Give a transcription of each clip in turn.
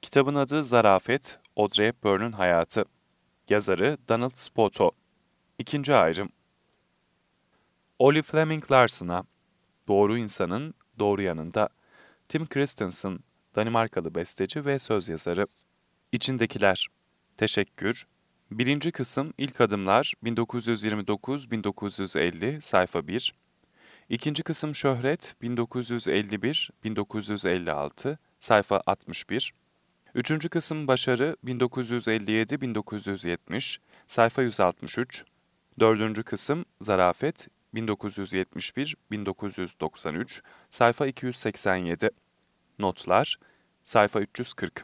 Kitabın adı Zarafet, Audrey Hepburn'un hayatı. Yazarı Donald Spoto. İkinci ayrım. Ollie Fleming Larsen'a, Doğru İnsanın Doğru Yanında. Tim Christensen, Danimarkalı besteci ve söz yazarı. İçindekiler. Teşekkür. Birinci kısım İlk Adımlar 1929-1950 sayfa 1. İkinci kısım Şöhret 1951-1956 sayfa 61. Üçüncü kısım Başarı 1957-1970 sayfa 163. Dördüncü kısım Zarafet 1971-1993 sayfa 287. Notlar sayfa 340.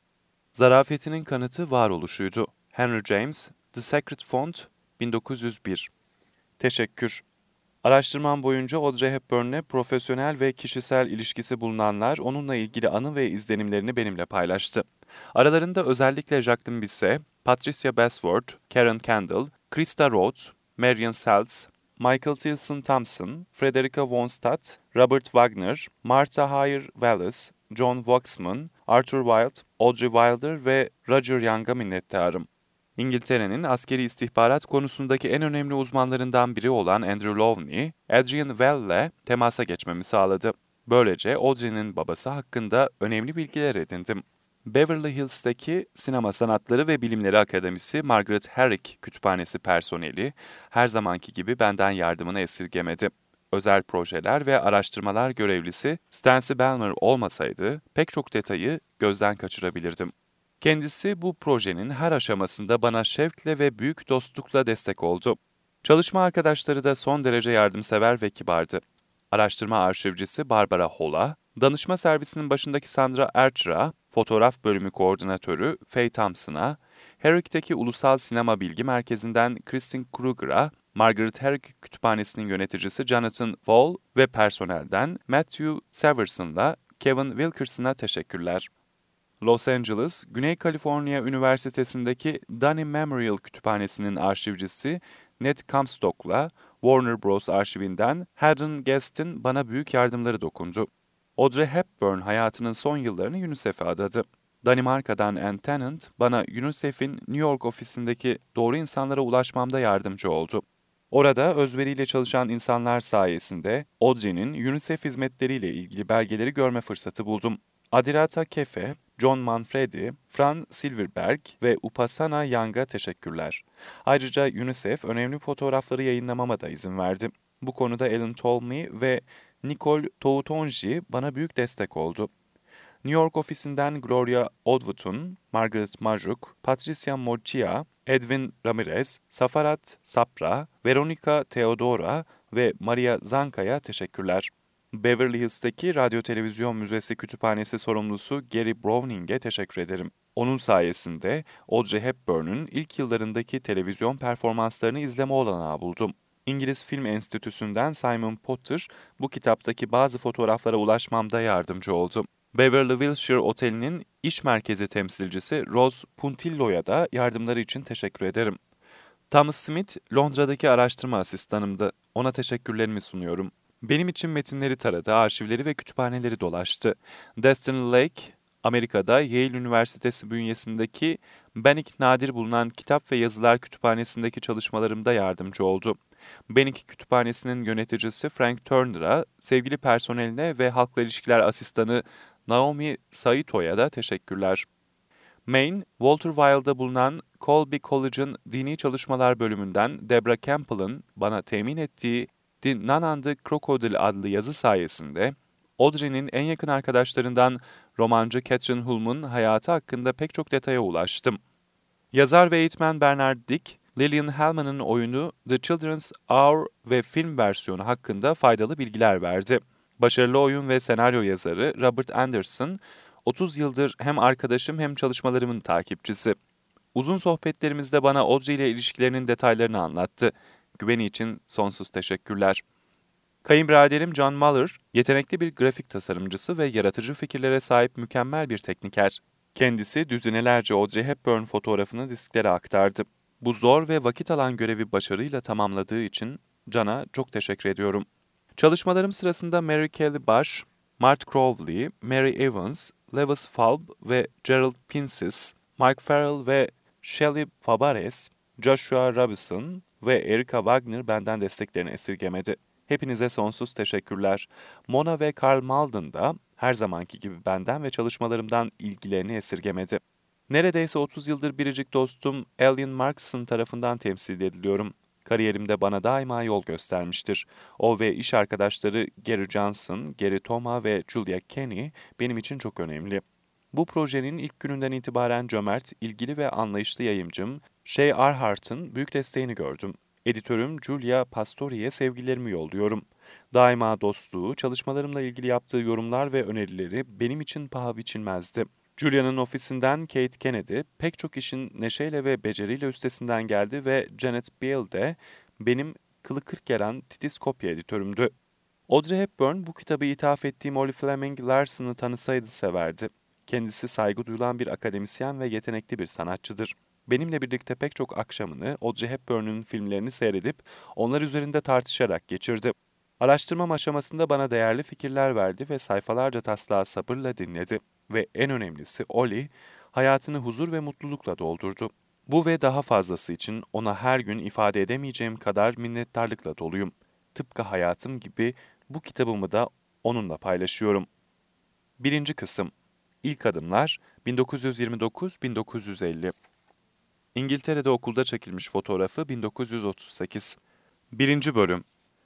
Zarafetinin kanıtı varoluşuydu. Henry James, The Sacred Font 1901. Teşekkür. Araştırmam boyunca Audrey Hepburn'le profesyonel ve kişisel ilişkisi bulunanlar onunla ilgili anı ve izlenimlerini benimle paylaştı. Aralarında özellikle Jacqueline Bisset, Patricia Basford, Karen Kendall, Krista Rhodes, Marion Seltz, Michael Tilson Thompson, Frederica von Stadt, Robert Wagner, Martha Hyer Wallace, John Waxman, Arthur Wilde, Audrey Wilder ve Roger Young'a minnettarım. İngiltere'nin askeri istihbarat konusundaki en önemli uzmanlarından biri olan Andrew Lowney, Adrian Well'le temasa geçmemi sağladı. Böylece Audrey'nin babası hakkında önemli bilgiler edindim. Beverly Hills'teki Sinema Sanatları ve Bilimleri Akademisi Margaret Herrick Kütüphanesi personeli her zamanki gibi benden yardımını esirgemedi. Özel projeler ve araştırmalar görevlisi Stancy Belmer olmasaydı pek çok detayı gözden kaçırabilirdim. Kendisi bu projenin her aşamasında bana şevkle ve büyük dostlukla destek oldu. Çalışma arkadaşları da son derece yardımsever ve kibardı. Araştırma arşivcisi Barbara Hall'a, danışma servisinin başındaki Sandra Archer'a, fotoğraf bölümü koordinatörü Faye Thompson'a, Herrick'teki Ulusal Sinema Bilgi Merkezi'nden Kristin Kruger'a, Margaret Herrick Kütüphanesi'nin yöneticisi Jonathan Wall ve personelden Matthew Severson'la Kevin Wilkerson'a teşekkürler. Los Angeles, Güney Kaliforniya Üniversitesi'ndeki Dunning Memorial Kütüphanesi'nin arşivcisi Ned Comstock'la Warner Bros. Arşivinden Haddon Guest'in bana büyük yardımları dokundu. Audrey Hepburn hayatının son yıllarını UNICEF'e adadı. Danimarka'dan Anne Tennant bana UNICEF'in New York ofisindeki doğru insanlara ulaşmamda yardımcı oldu. Orada özveriyle çalışan insanlar sayesinde Audrey'nin UNICEF hizmetleriyle ilgili belgeleri görme fırsatı buldum. Adirata Kefe, John Manfredi, Fran Silverberg ve Upasana Young'a teşekkürler. Ayrıca UNICEF önemli fotoğrafları yayınlamama da izin verdi. Bu konuda Ellen Tolmie ve Nicole Toutonji bana büyük destek oldu. New York ofisinden Gloria Odwut'un, Margaret Majuk, Patricia Mochia, Edwin Ramirez, Safarat Sapra, Veronica Teodora ve Maria Zanka'ya teşekkürler. Beverly Hills'teki Radyo Televizyon Müzesi Kütüphanesi sorumlusu Gary Browning'e teşekkür ederim. Onun sayesinde Audrey Hepburn'un ilk yıllarındaki televizyon performanslarını izleme olanağı buldum. İngiliz Film Enstitüsü'nden Simon Potter bu kitaptaki bazı fotoğraflara ulaşmamda yardımcı oldu. Beverly Wilshire Oteli'nin iş merkezi temsilcisi Rose Puntillo'ya da yardımları için teşekkür ederim. Thomas Smith, Londra'daki araştırma asistanımdı. Ona teşekkürlerimi sunuyorum. Benim için metinleri taradı, arşivleri ve kütüphaneleri dolaştı. Destiny Lake, Amerika'da Yale Üniversitesi bünyesindeki Benik nadir bulunan kitap ve yazılar kütüphanesindeki çalışmalarımda yardımcı oldu. Benik Kütüphanesi'nin yöneticisi Frank Turner'a, sevgili personeline ve halkla ilişkiler asistanı Naomi Saito'ya da teşekkürler. Maine, Walter Wild'da bulunan Colby College'ın Dini Çalışmalar bölümünden Deborah Campbell'ın bana temin ettiği The Nun and the Crocodile adlı yazı sayesinde Audrey'nin en yakın arkadaşlarından romancı Catherine Hulme'un hayatı hakkında pek çok detaya ulaştım. Yazar ve eğitmen Bernard Dick, Lillian Hellman'ın oyunu The Children's Hour ve film versiyonu hakkında faydalı bilgiler verdi. Başarılı oyun ve senaryo yazarı Robert Anderson, 30 yıldır hem arkadaşım hem çalışmalarımın takipçisi. Uzun sohbetlerimizde bana Audrey ile ilişkilerinin detaylarını anlattı. Güveni için sonsuz teşekkürler. Kayınbiraderim John Muller, yetenekli bir grafik tasarımcısı ve yaratıcı fikirlere sahip mükemmel bir tekniker. Kendisi düzinelerce Audrey Hepburn fotoğrafını disklere aktardı. Bu zor ve vakit alan görevi başarıyla tamamladığı için John'a çok teşekkür ediyorum. Çalışmalarım sırasında Mary Kelly Bush, Mart Crowley, Mary Evans, Lewis Falb ve Gerald Pincis, Mike Farrell ve Shelley Fabares, Joshua Robinson ve Erica Wagner benden desteklerini esirgemedi. Hepinize sonsuz teşekkürler. Mona ve Karl Malden da her zamanki gibi benden ve çalışmalarımdan ilgilerini esirgemedi. Neredeyse 30 yıldır biricik dostum Alan Markson tarafından temsil ediliyorum. Kariyerimde bana daima yol göstermiştir. O ve iş arkadaşları Gary Johnson, Gary Toma ve Julia Kenny benim için çok önemli. Bu projenin ilk gününden itibaren cömert, ilgili ve anlayışlı yayımcım Shay Arhart'ın büyük desteğini gördüm. Editörüm Julia Pastori'ye sevgilerimi yolluyorum. Daima dostluğu, çalışmalarımla ilgili yaptığı yorumlar ve önerileri benim için paha biçilmezdi. Julia'nın ofisinden Kate Kennedy pek çok işin neşeyle ve beceriyle üstesinden geldi ve Janet Biel de benim kılı kırk gelen titiz kopya editörümdü. Audrey Hepburn bu kitabı ithaf ettiğim Ollie Fleming Larson'ı tanısaydı severdi. Kendisi saygı duyulan bir akademisyen ve yetenekli bir sanatçıdır. Benimle birlikte pek çok akşamını Audrey Hepburn'un filmlerini seyredip onlar üzerinde tartışarak geçirdi. Araştırmam aşamasında bana değerli fikirler verdi ve sayfalarca taslağı sabırla dinledi. Ve en önemlisi Ollie, hayatını huzur ve mutlulukla doldurdu. Bu ve daha fazlası için ona her gün ifade edemeyeceğim kadar minnettarlıkla doluyum. Tıpkı hayatım gibi bu kitabımı da onunla paylaşıyorum. 1. Kısım İlk Adımlar 1929-1950 İngiltere'de okulda çekilmiş fotoğrafı 1938 1. Bölüm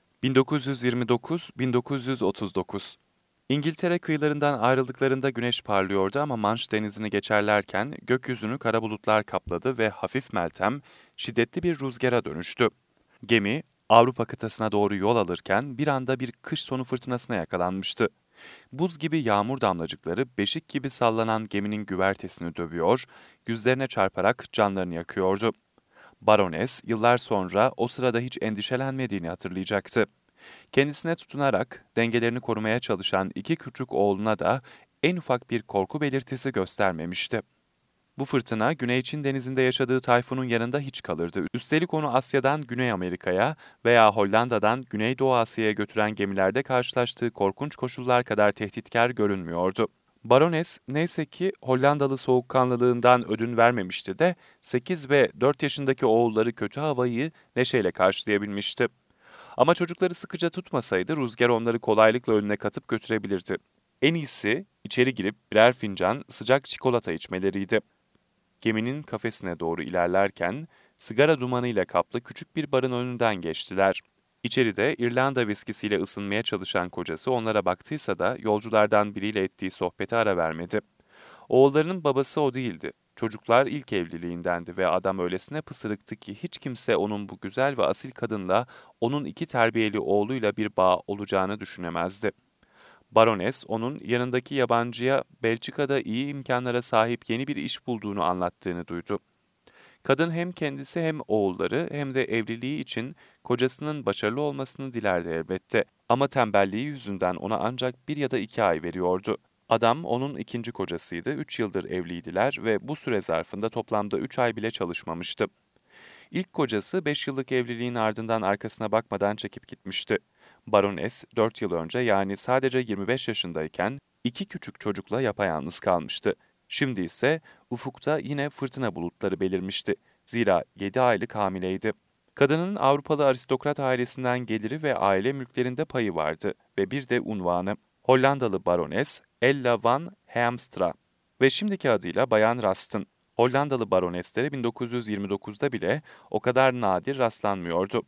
1929-1939 İngiltere kıyılarından ayrıldıklarında güneş parlıyordu ama Manş denizini geçerlerken gökyüzünü kara bulutlar kapladı ve hafif meltem, şiddetli bir rüzgara dönüştü. Gemi, Avrupa kıtasına doğru yol alırken bir anda bir kış sonu fırtınasına yakalanmıştı. Buz gibi yağmur damlacıkları beşik gibi sallanan geminin güvertesini dövüyor, yüzlerine çarparak canlarını yakıyordu. Barones, yıllar sonra o sırada hiç endişelenmediğini hatırlayacaktı. Kendisine tutunarak dengelerini korumaya çalışan iki küçük oğluna da en ufak bir korku belirtisi göstermemişti. Bu fırtına Güney Çin denizinde yaşadığı tayfunun yanında hiç kalırdı. Üstelik onu Asya'dan Güney Amerika'ya veya Hollanda'dan Güneydoğu Asya'ya götüren gemilerde karşılaştığı korkunç koşullar kadar tehditkar görünmüyordu. Barones neyse ki Hollandalı soğukkanlılığından ödün vermemişti de 8 ve 4 yaşındaki oğulları kötü havayı neşeyle karşılayabilmişti. Ama çocukları sıkıca tutmasaydı rüzgar onları kolaylıkla önüne katıp götürebilirdi. En iyisi içeri girip birer fincan sıcak çikolata içmeleriydi. Geminin kafesine doğru ilerlerken sigara dumanıyla kaplı küçük bir barın önünden geçtiler. İçeride İrlanda viskisiyle ısınmaya çalışan kocası onlara baktıysa da yolculardan biriyle ettiği sohbete ara vermedi. Oğullarının babası o değildi. Çocuklar ilk evliliğindendi ve adam öylesine pısırıktı ki hiç kimse onun bu güzel ve asil kadınla onun iki terbiyeli oğluyla bir bağ olacağını düşünemezdi. Barones, onun yanındaki yabancıya Belçika'da iyi imkanlara sahip yeni bir iş bulduğunu anlattığını duydu. Kadın hem kendisi hem oğulları hem de evliliği için kocasının başarılı olmasını dilerdi elbette. Ama tembelliği yüzünden ona ancak 1 ya da 2 ay veriyordu. Adam onun ikinci kocasıydı, 3 yıldır evliydiler ve bu süre zarfında toplamda 3 ay bile çalışmamıştı. İlk kocası 5 yıllık evliliğin ardından arkasına bakmadan çekip gitmişti. Barones 4 yıl önce yani sadece 25 yaşındayken 2 küçük çocukla yapayalnız kalmıştı. Şimdi ise ufukta yine fırtına bulutları belirmişti. Zira 7 aylık hamileydi. Kadının Avrupalı aristokrat ailesinden geliri ve aile mülklerinde payı vardı ve bir de unvanı. Hollandalı barones Ella van Heemstra ve şimdiki adıyla Bayan Raston. Hollandalı baroneslere 1929'da bile o kadar nadir rastlanmıyordu.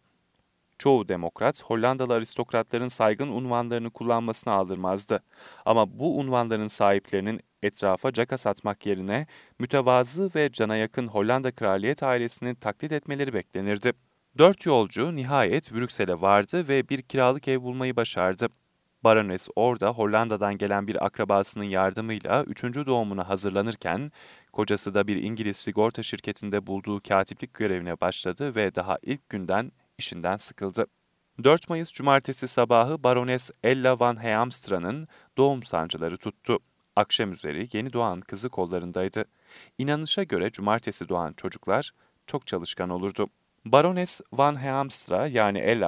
Çoğu demokrat, Hollandalı aristokratların saygın unvanlarını kullanmasını aldırmazdı. Ama bu unvanların sahiplerinin etrafa caka satmak yerine mütevazı ve cana yakın Hollanda kraliyet ailesini taklit etmeleri beklenirdi. 4 yolcu nihayet Brüksel'e vardı ve bir kiralık ev bulmayı başardı. Barones orada Hollanda'dan gelen bir akrabasının yardımıyla 3. doğumuna hazırlanırken, kocası da bir İngiliz sigorta şirketinde bulduğu katiplik görevine başladı ve daha ilk günden işinden sıkıldı. 4 Mayıs Cumartesi sabahı Barones Ella van Heemstra'nın doğum sancıları tuttu. Akşam üzeri yeni doğan kızı kollarındaydı. İnanışa göre cumartesi doğan çocuklar çok çalışkan olurdu. Barones van Heemstra yani Ella,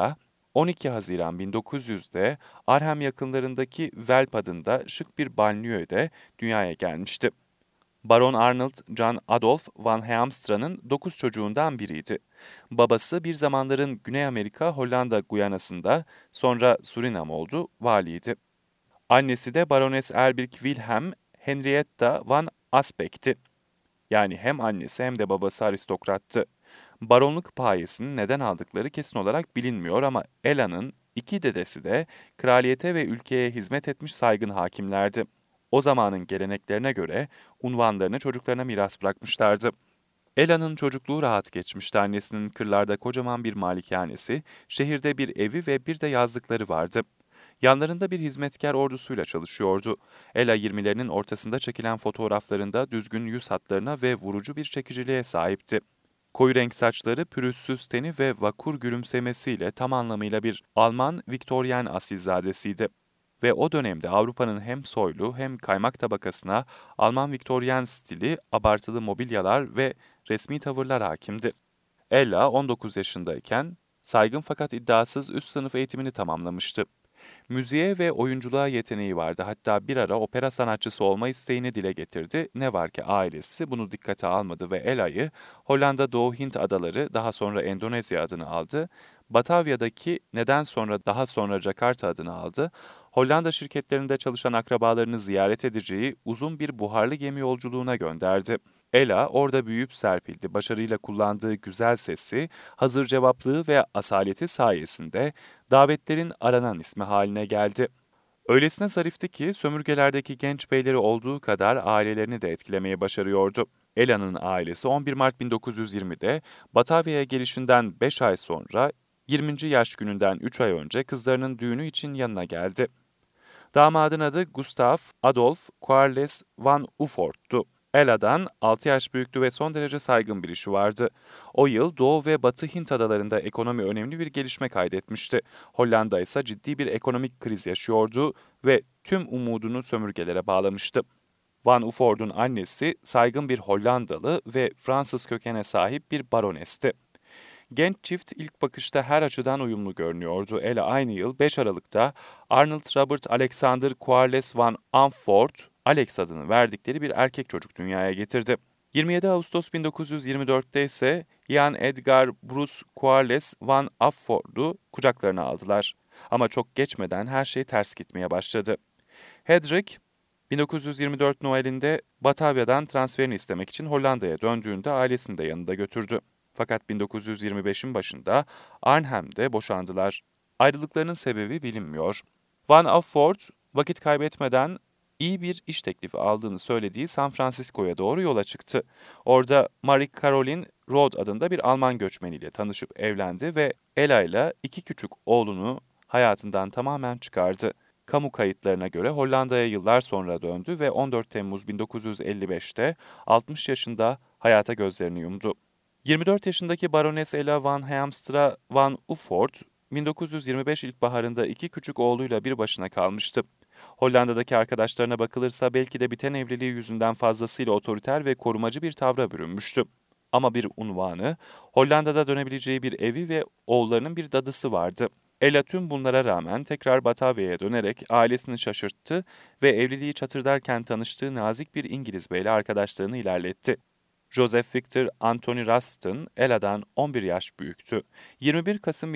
12 Haziran 1900'de Arnhem yakınlarındaki Velp adında şık bir banliyöde dünyaya gelmişti. Baron Arnold John Adolf van Heemstra'nın 9 çocuğundan biriydi. Babası bir zamanların Güney Amerika Hollanda Guyanası'nda, sonra Surinam oldu, valiydi. Annesi de Barones Elbirk Wilhelm Henrietta van Aspek'ti. Yani hem annesi hem de babası aristokrattı. Baronluk payesini neden aldıkları kesin olarak bilinmiyor ama Ella'nın iki dedesi de kraliyete ve ülkeye hizmet etmiş saygın hakimlerdi. O zamanın geleneklerine göre unvanlarını çocuklarına miras bırakmışlardı. Ella'nın çocukluğu rahat geçmişti. Annesinin kırlarda kocaman bir malikanesi, şehirde bir evi ve bir de yazlıkları vardı. Yanlarında bir hizmetkar ordusuyla çalışıyordu. Ella 20'lerinin ortasında çekilen fotoğraflarında düzgün yüz hatlarına ve vurucu bir çekiciliğe sahipti. Koyu renk saçları, pürüzsüz teni ve vakur gülümsemesiyle tam anlamıyla bir Alman Viktoryen asilzadesiydi. Ve o dönemde Avrupa'nın hem soylu hem kaymak tabakasına Alman Viktoryen stili, abartılı mobilyalar ve resmi tavırlar hakimdi. Ella 19 yaşındayken saygın fakat iddiasız üst sınıf eğitimini tamamlamıştı. Müziğe ve oyunculuğa yeteneği vardı. Hatta bir ara opera sanatçısı olma isteğini dile getirdi. Ne var ki ailesi bunu dikkate almadı ve Ela'yı Hollanda Doğu Hint Adaları, daha sonra Endonezya adını aldı. Batavya'daki, neden sonra daha sonra Jakarta adını aldı. Hollanda şirketlerinde çalışan akrabalarını ziyaret edeceği uzun bir buharlı gemi yolculuğuna gönderdi. Ela orada büyüyüp serpildi. Başarıyla kullandığı güzel sesi, hazır cevaplığı ve asaleti sayesinde davetlerin aranan ismi haline geldi. Öylesine zarifti ki sömürgelerdeki genç beyleri olduğu kadar ailelerini de etkilemeyi başarıyordu. Ela'nın ailesi 11 Mart 1920'de Batavya'ya gelişinden 5 ay sonra 20. yaş gününden 3 ay önce kızlarının düğünü için yanına geldi. Damadın adı Gustav Adolf Quarles van Ufort'tu. Ela'dan 6 yaş büyüktü ve son derece saygın bir işi vardı. O yıl Doğu ve Batı Hint adalarında ekonomi önemli bir gelişme kaydetmişti. Hollanda ise ciddi bir ekonomik kriz yaşıyordu ve tüm umudunu sömürgelere bağlamıştı. Van Ufort'un annesi saygın bir Hollandalı ve Fransız kökene sahip bir baronesti. Genç çift ilk bakışta her açıdan uyumlu görünüyordu. Ella aynı yıl 5 Aralık'ta Arnold Robert Alexander Quarles van Amfort, Alex adını verdikleri bir erkek çocuk dünyaya getirdi. 27 Ağustos 1924'te ise Jan Edgar Bruce Quarles van Amfort'u kucaklarına aldılar. Ama çok geçmeden her şey ters gitmeye başladı. Hedrick, 1924 Noel'inde Batavya'dan transferini istemek için Hollanda'ya döndüğünde ailesini de yanında götürdü. Fakat 1925'in başında Arnhem'de boşandılar. Ayrılıklarının sebebi bilinmiyor. Van Afford vakit kaybetmeden iyi bir iş teklifi aldığını söylediği San Francisco'ya doğru yola çıktı. Orada Marie Caroline Rode adında bir Alman göçmeniyle tanışıp evlendi ve Ella ile 2 küçük oğlunu hayatından tamamen çıkardı. Kamu kayıtlarına göre Hollanda'ya yıllar sonra döndü ve 14 Temmuz 1955'te 60 yaşında hayata gözlerini yumdu. 24 yaşındaki Barones Ella van Heemstra van Uffort, 1925 ilkbaharında 2 küçük oğluyla bir başına kalmıştı. Hollanda'daki arkadaşlarına bakılırsa belki de biten evliliği yüzünden fazlasıyla otoriter ve korumacı bir tavra bürünmüştü. Ama bir unvanı, Hollanda'da dönebileceği bir evi ve oğullarının bir dadısı vardı. Ella tüm bunlara rağmen tekrar Batavya'ya dönerek ailesini şaşırttı ve evliliği çatırdarken tanıştığı nazik bir İngiliz beyle arkadaşlığını ilerletti. Joseph Victor Anthony Rustin, Ella'dan 11 yaş büyüktü. 21 Kasım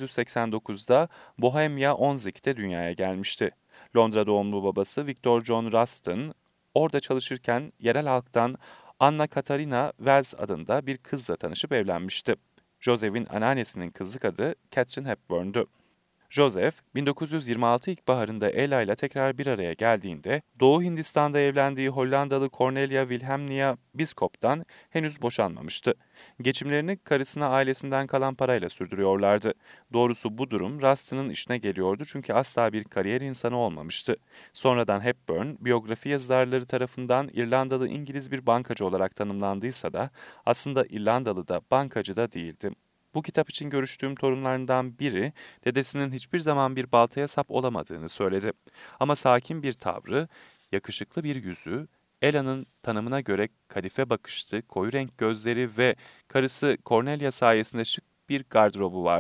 1889'da Bohemia Onzik'te dünyaya gelmişti. Londra doğumlu babası Victor John Rustin, orada çalışırken yerel halktan Anna Katarina Wells adında bir kızla tanışıp evlenmişti. Joseph'in anneannesinin kızlık adı Catherine Hepburn'du. Joseph, 1926 ilkbaharında Ella ile tekrar bir araya geldiğinde, Doğu Hindistan'da evlendiği Hollandalı Cornelia Wilhelmina Biskop'tan henüz boşanmamıştı. Geçimlerini karısına ailesinden kalan parayla sürdürüyorlardı. Doğrusu bu durum Rustin'in işine geliyordu çünkü asla bir kariyer insanı olmamıştı. Sonradan Hepburn, biyografi yazarları tarafından İrlandalı İngiliz bir bankacı olarak tanımlandıysa da aslında İrlandalı da bankacı da değildi. Bu kitap için görüştüğüm torunlarından biri, dedesinin hiçbir zaman bir baltaya sap olamadığını söyledi. Ama sakin bir tavrı, yakışıklı bir yüzü, Ella'nın tanımına göre kadife bakışlı, koyu renk gözleri ve karısı Cornelia sayesinde şık bir gardırobu vardı.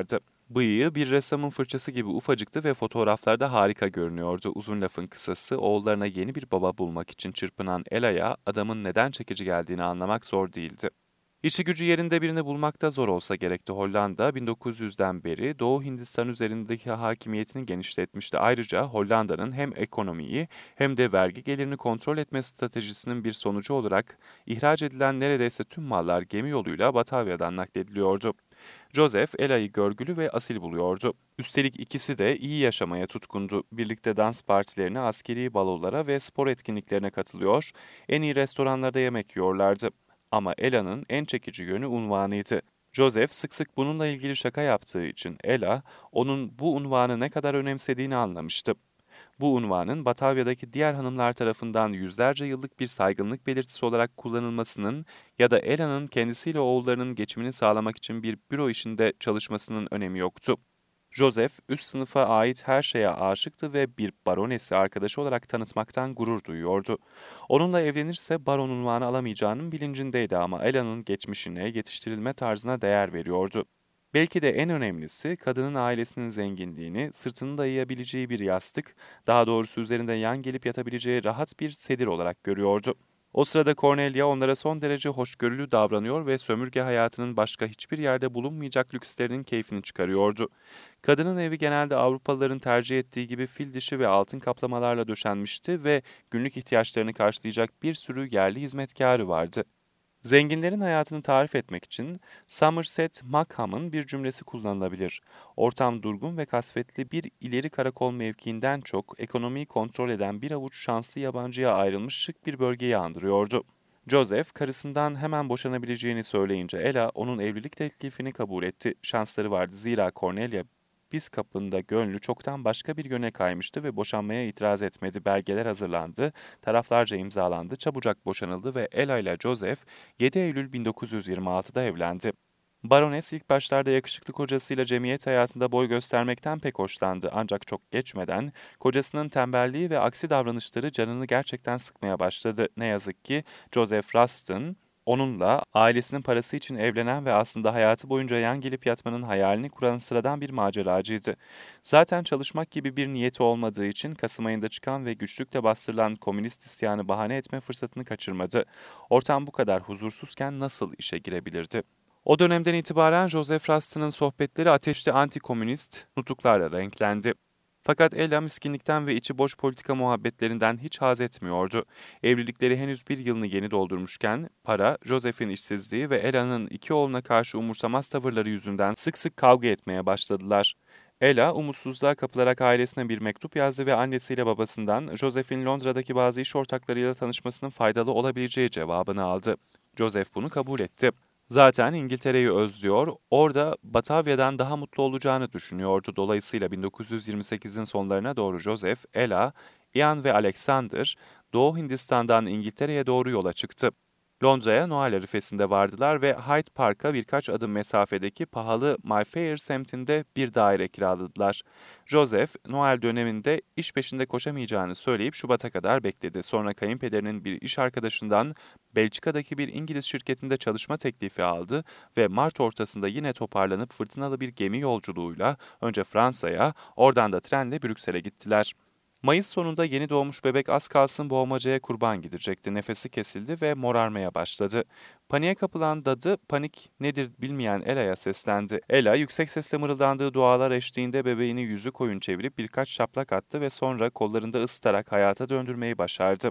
Bıyığı bir ressamın fırçası gibi ufacıktı ve fotoğraflarda harika görünüyordu. Uzun lafın kısası, oğullarına yeni bir baba bulmak için çırpınan Ela'ya adamın neden çekici geldiğini anlamak zor değildi. İşi gücü yerinde birini bulmakta zor olsa gerekti. Hollanda 1900'den beri Doğu Hindistan üzerindeki hakimiyetini genişletmişti. Ayrıca Hollanda'nın hem ekonomiyi hem de vergi gelirini kontrol etme stratejisinin bir sonucu olarak ihraç edilen neredeyse tüm mallar gemi yoluyla Batavya'dan naklediliyordu. Joseph, Ela'yı görgülü ve asil buluyordu. Üstelik ikisi de iyi yaşamaya tutkundu. Birlikte dans partilerine, askeri balolara ve spor etkinliklerine katılıyor, en iyi restoranlarda yemek yiyorlardı. Ama Ela'nın en çekici yönü unvanıydı. Joseph sık sık bununla ilgili şaka yaptığı için Ela, onun bu unvanı ne kadar önemsediğini anlamıştı. Bu unvanın Batavya'daki diğer hanımlar tarafından yüzlerce yıllık bir saygınlık belirtisi olarak kullanılmasının ya da Ela'nın kendisiyle oğullarının geçimini sağlamak için bir büro işinde çalışmasının önemi yoktu. Joseph, üst sınıfa ait her şeye aşıktı ve bir baronesi arkadaşı olarak tanıtmaktan gurur duyuyordu. Onunla evlenirse baron unvanı alamayacağının bilincindeydi ama Ela'nın geçmişine, yetiştirilme tarzına değer veriyordu. Belki de en önemlisi kadının ailesinin zenginliğini, sırtını dayayabileceği bir yastık, daha doğrusu üzerinde yan gelip yatabileceği rahat bir sedir olarak görüyordu. O sırada Cornelia onlara son derece hoşgörülü davranıyor ve sömürge hayatının başka hiçbir yerde bulunmayacak lükslerinin keyfini çıkarıyordu. Kadının evi genelde Avrupalıların tercih ettiği gibi fil dişi ve altın kaplamalarla döşenmişti ve günlük ihtiyaçlarını karşılayacak bir sürü yerli hizmetkarı vardı. Zenginlerin hayatını tarif etmek için Somerset Maugham'ın bir cümlesi kullanılabilir. Ortam durgun ve kasvetli bir ileri karakol mevkiinden çok ekonomiyi kontrol eden bir avuç şanslı yabancıya ayrılmış şık bir bölgeyi andırıyordu. Joseph, karısından hemen boşanabileceğini söyleyince Ella onun evlilik teklifini kabul etti. Şansları vardı zira Cornelia biz kapında gönlü çoktan başka bir yöne kaymıştı ve boşanmaya itiraz etmedi. Belgeler hazırlandı, taraflarca imzalandı, çabucak boşanıldı ve Ella ile Joseph 7 Eylül 1926'da evlendi. Barones ilk başlarda yakışıklı kocasıyla cemiyet hayatında boy göstermekten pek hoşlandı ancak çok geçmeden kocasının tembelliği ve aksi davranışları canını gerçekten sıkmaya başladı. Ne yazık ki Joseph Rustin onunla ailesinin parası için evlenen ve aslında hayatı boyunca yan gelip yatmanın hayalini kuran sıradan bir maceracıydı. Zaten çalışmak gibi bir niyeti olmadığı için Kasım ayında çıkan ve güçlükle bastırılan komünist isyanı bahane etme fırsatını kaçırmadı. Ortam bu kadar huzursuzken nasıl işe girebilirdi? O dönemden itibaren Joseph Rustin'in sohbetleri ateşli anti-komünist nutuklarla renklendi. Fakat Ella miskinlikten ve içi boş politika muhabbetlerinden hiç haz etmiyordu. Evlilikleri henüz bir yılını yeni doldurmuşken, para, Joseph'in işsizliği ve Ella'nın iki oğluna karşı umursamaz tavırları yüzünden sık sık kavga etmeye başladılar. Ella, umutsuzluğa kapılarak ailesine bir mektup yazdı ve annesiyle babasından Joseph'in Londra'daki bazı iş ortaklarıyla tanışmasının faydalı olabileceği cevabını aldı. Joseph bunu kabul etti. Zaten İngiltere'yi özlüyor, orada Batavya'dan daha mutlu olacağını düşünüyordu. Dolayısıyla 1928'in sonlarına doğru Joseph, Ella, Ian ve Alexander, Doğu Hindistan'dan İngiltere'ye doğru yola çıktı. Londra'ya Noel arifesinde vardılar ve Hyde Park'a birkaç adım mesafedeki pahalı Mayfair semtinde bir daire kiraladılar. Joseph, Noel döneminde iş peşinde koşamayacağını söyleyip Şubat'a kadar bekledi. Sonra kayınpederinin bir iş arkadaşından Belçika'daki bir İngiliz şirketinde çalışma teklifi aldı ve Mart ortasında yine toparlanıp fırtınalı bir gemi yolculuğuyla önce Fransa'ya, oradan da trenle Brüksel'e gittiler. Mayıs sonunda yeni doğmuş bebek az kalsın boğmacaya kurban gidecekti. Nefesi kesildi ve morarmaya başladı. Paniğe kapılan dadı panik nedir bilmeyen Ela'ya seslendi. Ela yüksek sesle mırıldandığı dualar eşliğinde bebeğini yüzü koyun çevirip birkaç şaplak attı ve sonra kollarında ısıtarak hayata döndürmeyi başardı.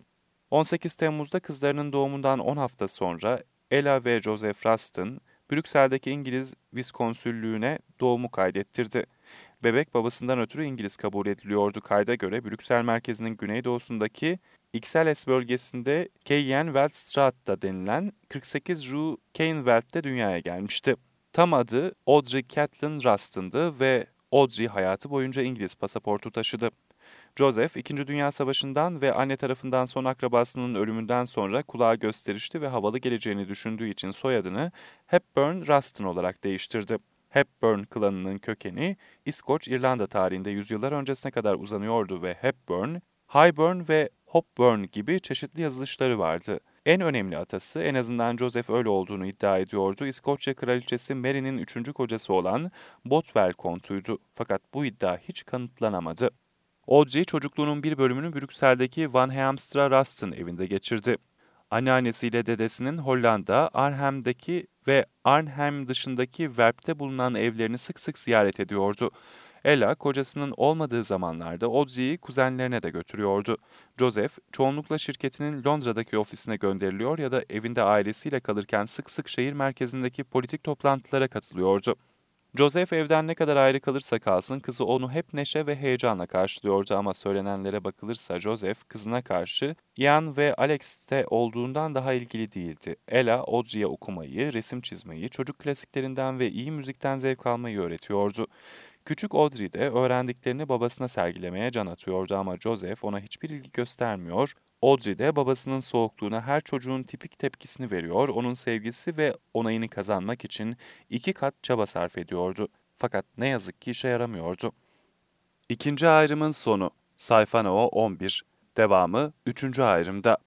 18 Temmuz'da kızlarının doğumundan 10 hafta sonra Ella ve Joseph Rustin, Brüksel'deki İngiliz Viskonsüllüğü'ne doğumu kaydettirdi. Bebek babasından ötürü İngiliz kabul ediliyordu. Kayda göre Brüksel merkezinin güneydoğusundaki XLS bölgesinde Keyenveldstraat'ta denilen 48 Rue Keyenveld'de dünyaya gelmişti. Tam adı Audrey Kathleen Rustin'dı ve Audrey hayatı boyunca İngiliz pasaportu taşıdı. Joseph, İkinci Dünya Savaşı'ndan ve anne tarafından son akrabasının ölümünden sonra kulağa gösterişli ve havalı geleceğini düşündüğü için soyadını Hepburn Rustin olarak değiştirdi. Hepburn klanının kökeni İskoç-İrlanda tarihinde yüzyıllar öncesine kadar uzanıyordu ve Hepburn, Highburn ve Hopburn gibi çeşitli yazılışları vardı. En önemli atası, en azından Joseph öyle olduğunu iddia ediyordu, İskoçya Kraliçesi Mary'nin 3. kocası olan Bothwell Kontu'ydu. Fakat bu iddia hiç kanıtlanamadı. Audrey çocukluğunun bir bölümünü Brüksel'deki Van Heemstra Rust'ın evinde geçirdi. Anneannesiyle dedesinin Hollanda, Arnhem'deki ve Arnhem dışındaki Werp'te bulunan evlerini sık sık ziyaret ediyordu. Ella, kocasının olmadığı zamanlarda Audrey'i kuzenlerine de götürüyordu. Joseph, çoğunlukla şirketinin Londra'daki ofisine gönderiliyor ya da evinde ailesiyle kalırken sık sık şehir merkezindeki politik toplantılara katılıyordu. Joseph evden ne kadar ayrı kalırsa kalsın kızı onu hep neşe ve heyecanla karşılıyordu ama söylenenlere bakılırsa Joseph kızına karşı Ian ve Alex'te olduğundan daha ilgili değildi. Ella, Audrey'e okumayı, resim çizmeyi, çocuk klasiklerinden ve iyi müzikten zevk almayı öğretiyordu. Küçük Audrey de öğrendiklerini babasına sergilemeye can atıyordu ama Joseph ona hiçbir ilgi göstermiyor. Audrey de babasının soğukluğuna her çocuğun tipik tepkisini veriyor, onun sevgisi ve onayını kazanmak için 2 kat çaba sarf ediyordu. Fakat ne yazık ki işe yaramıyordu. İkinci ayrımın sonu. Sayfa No 11. Devamı 3. ayrımda.